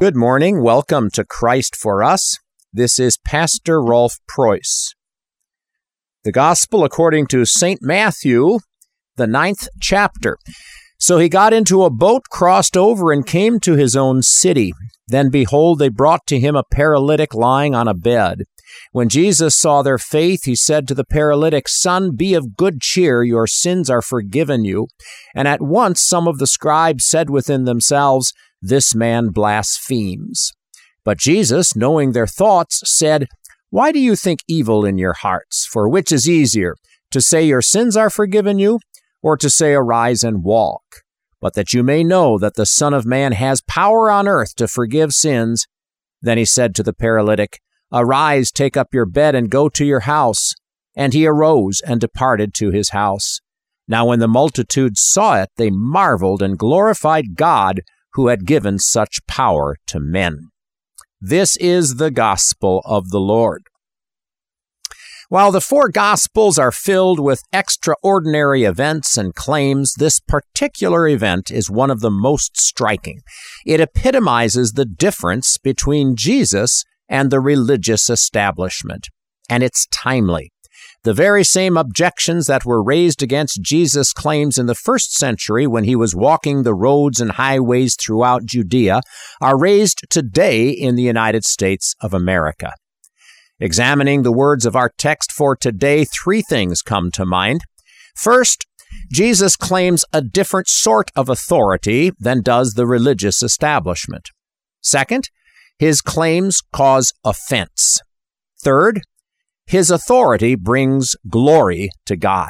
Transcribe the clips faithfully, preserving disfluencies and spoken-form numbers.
Good morning. Welcome to Christ for Us. This is Pastor Rolf Preuss. The Gospel according to Saint Matthew, the ninth chapter. So he got into a boat, crossed over, and came to his own city. Then behold, they brought to him a paralytic lying on a bed. When Jesus saw their faith, he said to the paralytic, "Son, be of good cheer, your sins are forgiven you." And at once some of the scribes said within themselves, "This man blasphemes." But Jesus, knowing their thoughts, said, "Why do you think evil in your hearts? For which is easier, to say your sins are forgiven you, or to say arise and walk? But that you may know that the Son of Man has power on earth to forgive sins." Then he said to the paralytic, "Arise, take up your bed, and go to your house." And he arose and departed to his house. Now when the multitude saw it, they marveled and glorified God, who had given such power to men. This is the gospel of the Lord. While the four Gospels are filled with extraordinary events and claims, this particular event is one of the most striking. It epitomizes the difference between Jesus and the religious establishment, and it's timely. The very same objections that were raised against Jesus' claims in the first century when he was walking the roads and highways throughout Judea are raised today in the United States of America. Examining the words of our text for today, three things come to mind. First, Jesus claims a different sort of authority than does the religious establishment. Second, his claims cause offense. Third, his authority brings glory to God.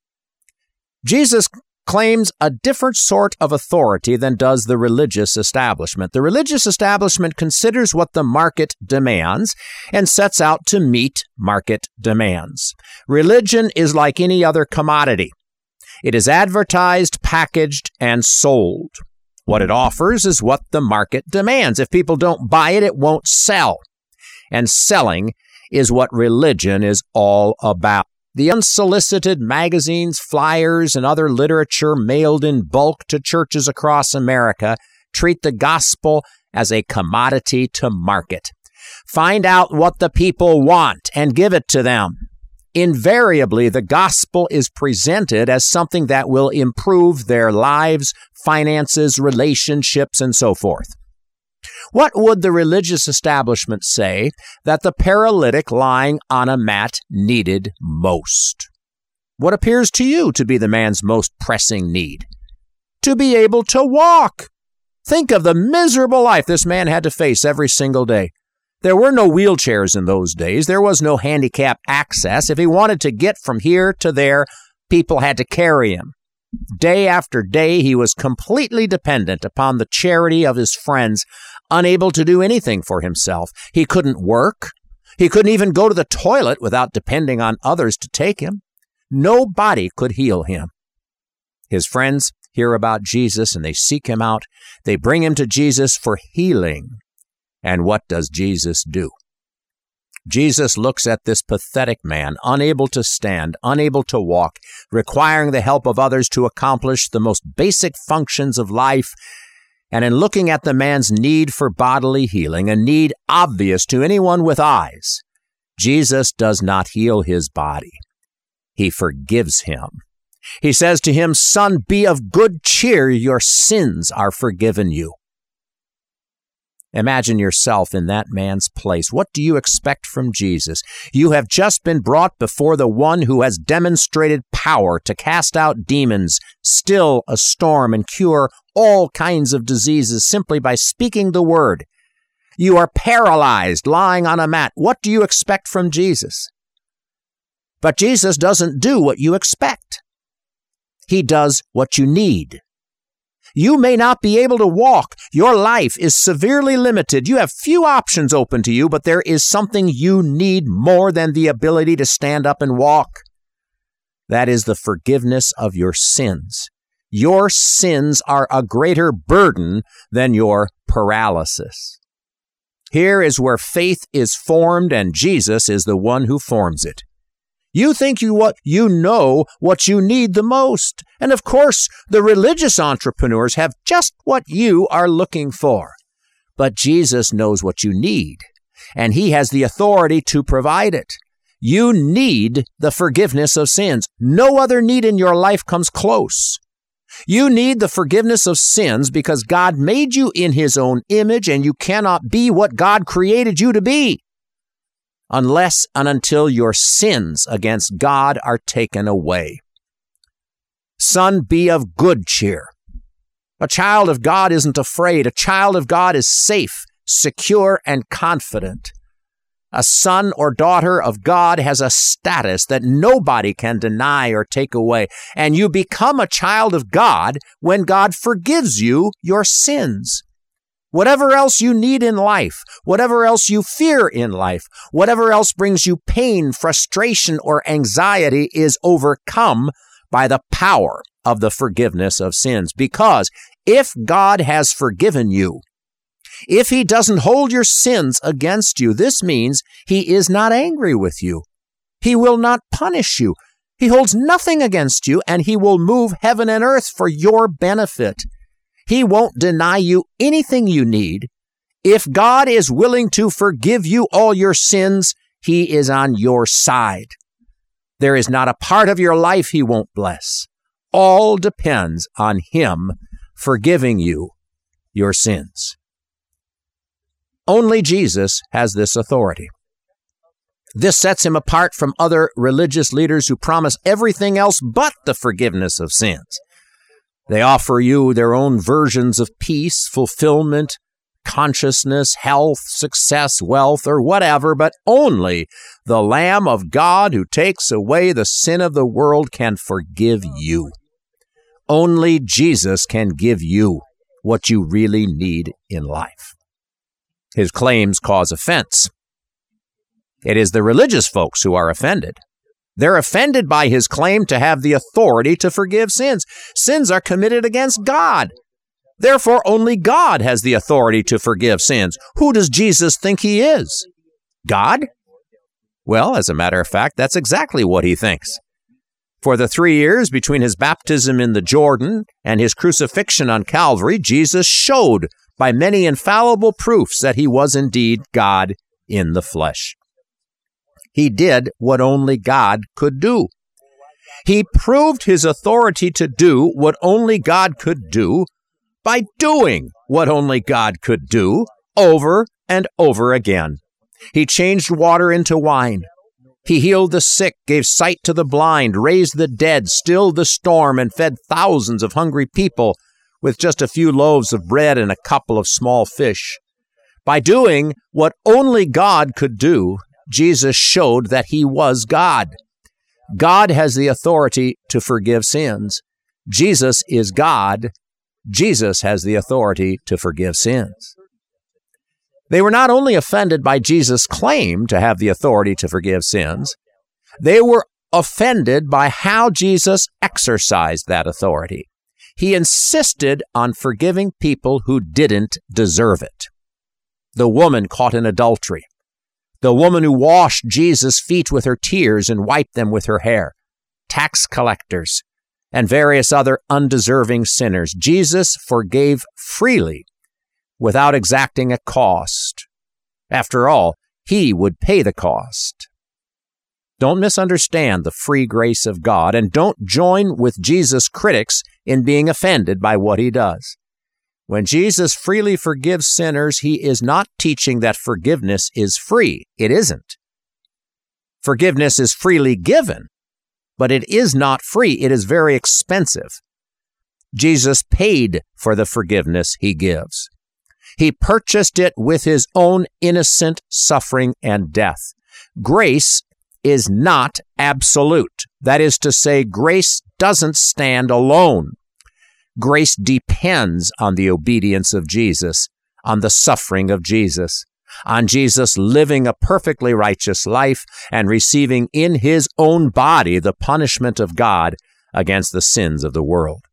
Jesus claims a different sort of authority than does the religious establishment. The religious establishment considers what the market demands and sets out to meet market demands. Religion is like any other commodity. It is advertised, packaged, and sold. What it offers is what the market demands. If people don't buy it, it won't sell. And selling is what religion is all about. The unsolicited magazines, flyers, and other literature mailed in bulk to churches across America treat the gospel as a commodity to market. Find out what the people want and give it to them. Invariably, the gospel is presented as something that will improve their lives, finances, relationships, and so forth. What would the religious establishment say that the paralytic lying on a mat needed most? What appears to you to be the man's most pressing need? To be able to walk. Think of the miserable life this man had to face every single day. There were no wheelchairs in those days. There was no handicap access. If he wanted to get from here to there, people had to carry him. Day after day, he was completely dependent upon the charity of his friends, unable to do anything for himself. He couldn't work. He couldn't even go to the toilet without depending on others to take him. Nobody could heal him. His friends hear about Jesus and they seek him out. They bring him to Jesus for healing. And what does Jesus do? Jesus looks at this pathetic man, unable to stand, unable to walk, requiring the help of others to accomplish the most basic functions of life. And in looking at the man's need for bodily healing, a need obvious to anyone with eyes, Jesus does not heal his body. He forgives him. He says to him, "Son, be of good cheer, your sins are forgiven you." Imagine yourself in that man's place. What do you expect from Jesus? You have just been brought before the one who has demonstrated power to cast out demons, still a storm, and cure all kinds of diseases simply by speaking the word. You are paralyzed, lying on a mat. What do you expect from Jesus? But Jesus doesn't do what you expect. He does what you need. You may not be able to walk. Your life is severely limited. You have few options open to you, but there is something you need more than the ability to stand up and walk. That is the forgiveness of your sins. Your sins are a greater burden than your paralysis. Here is where faith is formed, and Jesus is the one who forms it. You think you what you know what you need the most. And of course, the religious entrepreneurs have just what you are looking for. but Jesus knows what you need, and he has the authority to provide it. You need the forgiveness of sins. No other need in your life comes close. You need the forgiveness of sins because God made you in his own image, and you cannot be what God created you to be unless and until your sins against God are taken away. Son, be of good cheer. A child of God isn't afraid. A child of God is safe, secure, and confident. A son or daughter of God has a status that nobody can deny or take away. And you become a child of God when God forgives you your sins. Whatever else you need in life, whatever else you fear in life, whatever else brings you pain, frustration, or anxiety is overcome by the power of the forgiveness of sins. Because if God has forgiven you, if he doesn't hold your sins against you, this means he is not angry with you. He will not punish you. He holds nothing against you, and he will move heaven and earth for your benefit. He won't deny you anything you need. If God is willing to forgive you all your sins, he is on your side. There is not a part of your life he won't bless. All depends on him forgiving you your sins. Only Jesus has this authority. This sets him apart from other religious leaders who promise everything else but the forgiveness of sins. They offer you their own versions of peace, fulfillment, consciousness, health, success, wealth, or whatever, but only the Lamb of God who takes away the sin of the world can forgive you. Only Jesus can give you what you really need in life. His claims cause offense. It is the religious folks who are offended. They're offended by his claim to have the authority to forgive sins. Sins are committed against God. Therefore, only God has the authority to forgive sins. Who does Jesus think he is? God? Well, as a matter of fact, that's exactly what he thinks. For the three years between his baptism in the Jordan and his crucifixion on Calvary, Jesus showed by many infallible proofs that he was indeed God in the flesh. He did what only God could do. He proved his authority to do what only God could do by doing what only God could do over and over again. He changed water into wine. He healed the sick, gave sight to the blind, raised the dead, stilled the storm, and fed thousands of hungry people with just a few loaves of bread and a couple of small fish. By doing what only God could do, Jesus showed that he was God. God has the authority to forgive sins. Jesus is God. Jesus has the authority to forgive sins. They were not only offended by Jesus' claim to have the authority to forgive sins, they were offended by how Jesus exercised that authority. He insisted on forgiving people who didn't deserve it. The woman caught in adultery. The woman who washed Jesus' feet with her tears and wiped them with her hair. Tax collectors and various other undeserving sinners. Jesus forgave freely without exacting a cost. After all, he would pay the cost. Don't misunderstand the free grace of God, and don't join with Jesus' critics in being offended by what he does. When Jesus freely forgives sinners, he is not teaching that forgiveness is free. It isn't. Forgiveness is freely given, but it is not free. It is very expensive. Jesus paid for the forgiveness he gives. He purchased it with his own innocent suffering and death. Grace is not absolute. That is to say, grace doesn't stand alone. Grace depends on the obedience of Jesus, on the suffering of Jesus, on Jesus living a perfectly righteous life and receiving in his own body the punishment of God against the sins of the world.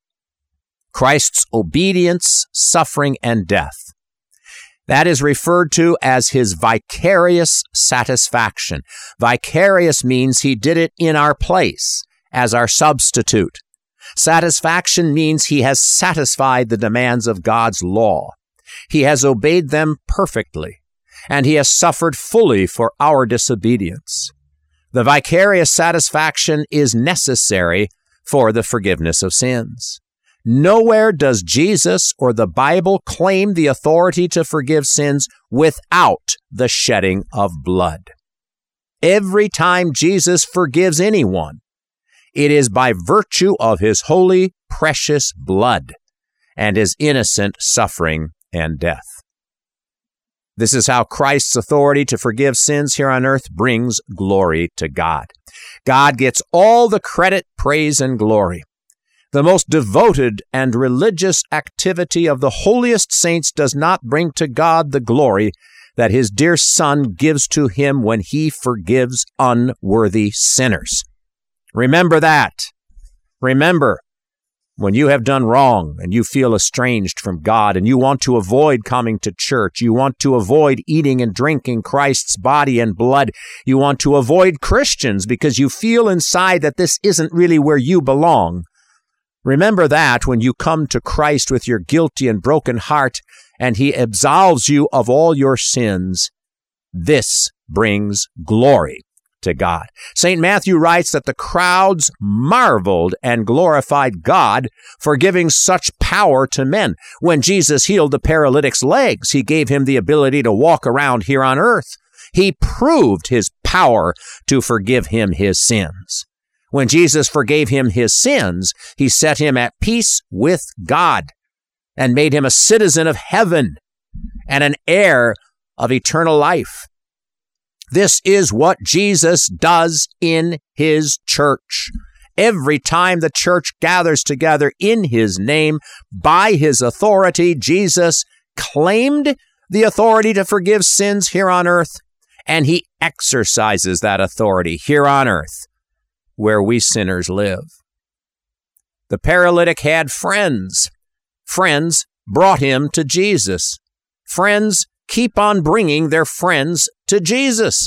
Christ's obedience, suffering, and death. That is referred to as his vicarious satisfaction. Vicarious means he did it in our place as our substitute. Satisfaction means he has satisfied the demands of God's law. He has obeyed them perfectly, and he has suffered fully for our disobedience. The vicarious satisfaction is necessary for the forgiveness of sins. Nowhere does Jesus or the Bible claim the authority to forgive sins without the shedding of blood. Every time Jesus forgives anyone, it is by virtue of his holy, precious blood and his innocent suffering and death. This is how Christ's authority to forgive sins here on earth brings glory to God. God gets all the credit, praise, and glory. The most devoted and religious activity of the holiest saints does not bring to God the glory that his dear Son gives to him when he forgives unworthy sinners. Remember that. Remember, when you have done wrong and you feel estranged from God and you want to avoid coming to church, you want to avoid eating and drinking Christ's body and blood, you want to avoid Christians because you feel inside that this isn't really where you belong. Remember that when you come to Christ with your guilty and broken heart and he absolves you of all your sins, this brings glory to God. Saint Matthew writes that the crowds marveled and glorified God for giving such power to men. When Jesus healed the paralytic's legs, he gave him the ability to walk around here on earth. He proved his power to forgive him his sins. When Jesus forgave him his sins, he set him at peace with God and made him a citizen of heaven and an heir of eternal life. This is what Jesus does in his church. Every time the church gathers together in his name, by his authority, Jesus claimed the authority to forgive sins here on earth, and he exercises that authority here on earth, where we sinners live. The paralytic had friends. Friends brought him to Jesus. Friends keep on bringing their friends to Jesus.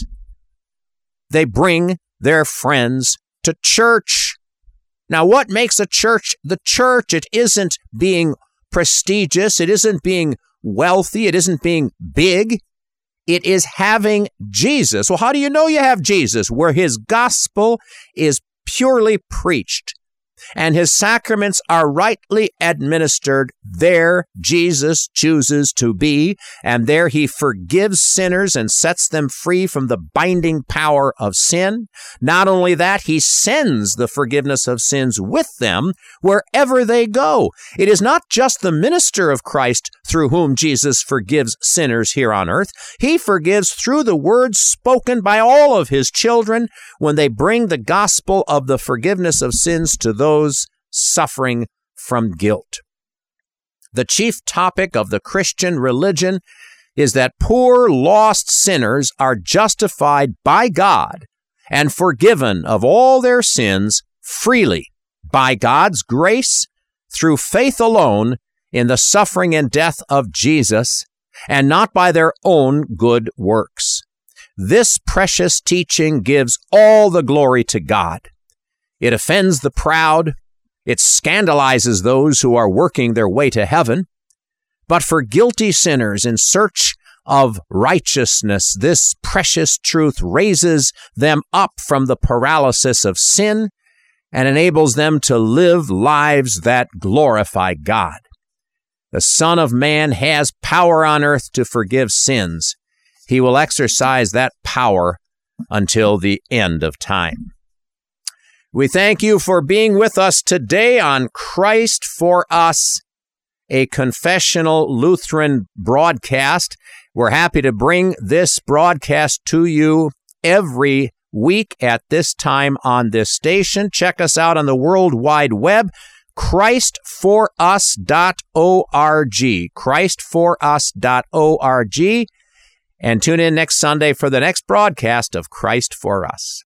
They bring their friends to church. Now, what makes a church the church? It isn't being prestigious. It isn't being wealthy. It isn't being big. It is having Jesus. Well, how do you know you have Jesus? Where his gospel is purely preached and his sacraments are rightly administered, there Jesus chooses to be, and there he forgives sinners and sets them free from the binding power of sin. Not only that, he sends the forgiveness of sins with them wherever they go. It is not just the minister of Christ through whom Jesus forgives sinners here on earth. He forgives through the words spoken by all of his children when they bring the gospel of the forgiveness of sins to those suffering from guilt. The chief topic of the Christian religion is that poor, lost sinners are justified by God and forgiven of all their sins freely by God's grace through faith alone in the suffering and death of Jesus, and not by their own good works. This precious teaching gives all the glory to God. It offends the proud. It scandalizes those who are working their way to heaven. But for guilty sinners in search of righteousness, this precious truth raises them up from the paralysis of sin and enables them to live lives that glorify God. The Son of Man has power on earth to forgive sins. He will exercise that power until the end of time. We thank you for being with us today on Christ for Us, a confessional Lutheran broadcast. We're happy to bring this broadcast to you every week at this time on this station. Check us out on the World Wide Web, Christ for us dot org, Christ for us dot org, and tune in next Sunday for the next broadcast of Christ for Us.